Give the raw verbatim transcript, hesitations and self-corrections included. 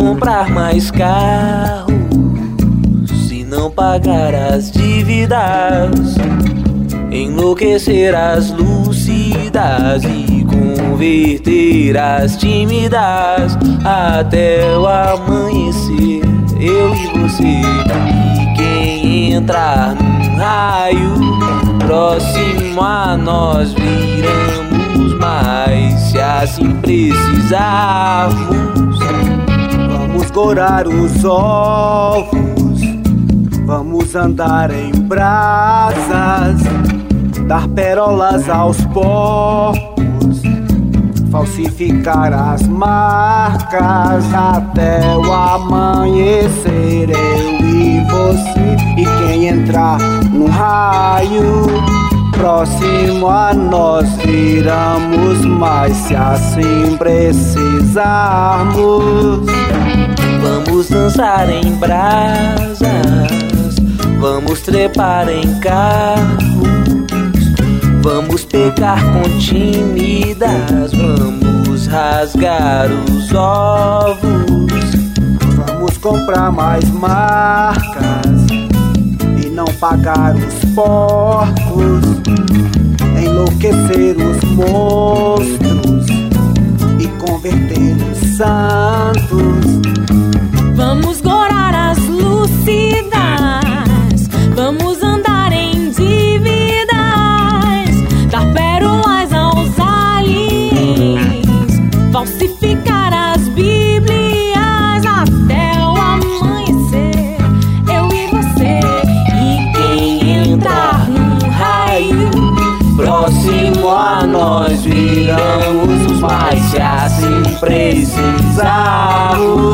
comprar mais carros, se não pagar as dívidas, enlouquecer as lúcidas e converter as tímidas até o amanhecer, eu e você. E quem entrar num raio próximo a nós viramos mais, se assim precisarmos. Vamos corar os ovos, vamos andar em brasas, dar pérolas aos porcos, falsificar as marcas até o amanhecer, eu e você. E quem entrar no raio próximo a nós viramos mais, se assim precisarmos. Vamos dançar em brasas, vamos trepar em carros, vamos pecar com tímidas, vamos rasgar os ovos, vamos comprar mais marcas e não pagar os porcos, enlouquecer os monstros e converter os santos. Vamos gorar as lúcidas, vamos andar em dívidas, dar pérolas aos aliens, falsificar as bíblias até o amanhecer, eu e você. E quem entrar num raio próximo a nós viramos mais, se assim precisarmos.